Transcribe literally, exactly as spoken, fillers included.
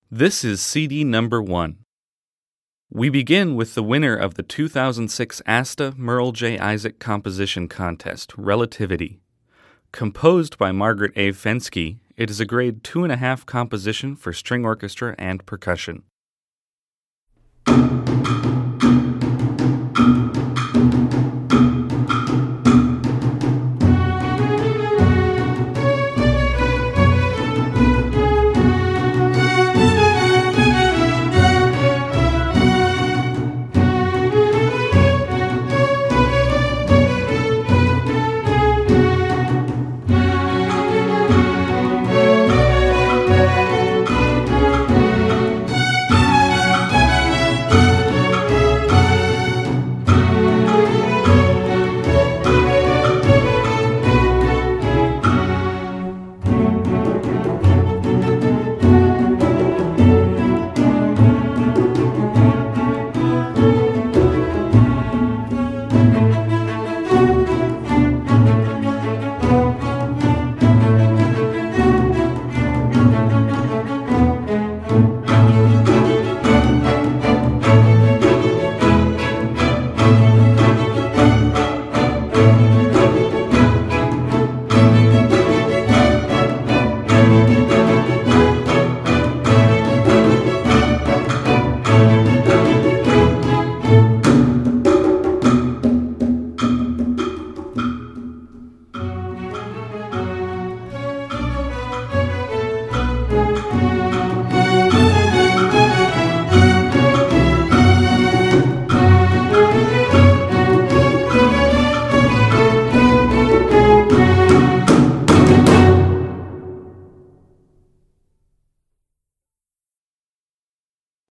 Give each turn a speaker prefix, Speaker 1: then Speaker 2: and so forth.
Speaker 1: This is C D number one. We begin with the winner of the two thousand six ASTA Merle J. Isaac Composition Contest, Relativity. Composed by Margaret A. Fensky, it is a grade two and a half composition for string orchestra and percussion.